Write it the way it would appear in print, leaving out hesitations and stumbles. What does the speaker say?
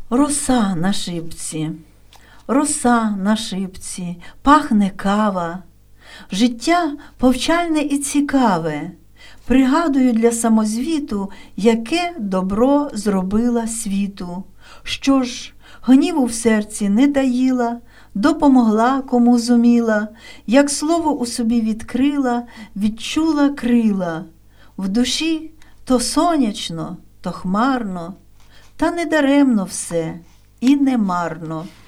Роса на шибці, роса на шибці, пахне кава. Життя повчальне і цікаве. Пригадую для самозвіту, яке добро зробила світу. Що ж, гніву в серці не таїла, допомогла кому зуміла, як слово у собі відкрила, відчула крила. В душі то сонячно, то хмарно, та не даремно все і не марно.